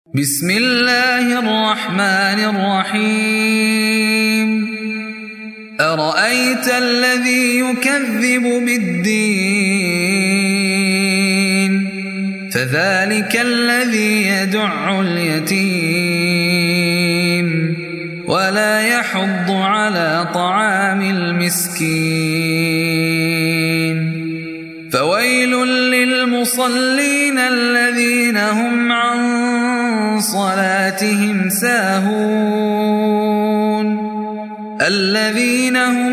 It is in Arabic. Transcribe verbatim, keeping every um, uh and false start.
بسم الله الرحمن الرحيم أرأيت الذي يكذب بالدين فذلك الذي يدع اليتيم ولا يحض على طعام المسكين فويل للمصلين الذين هم عن صلاتهم ساهون الذين هم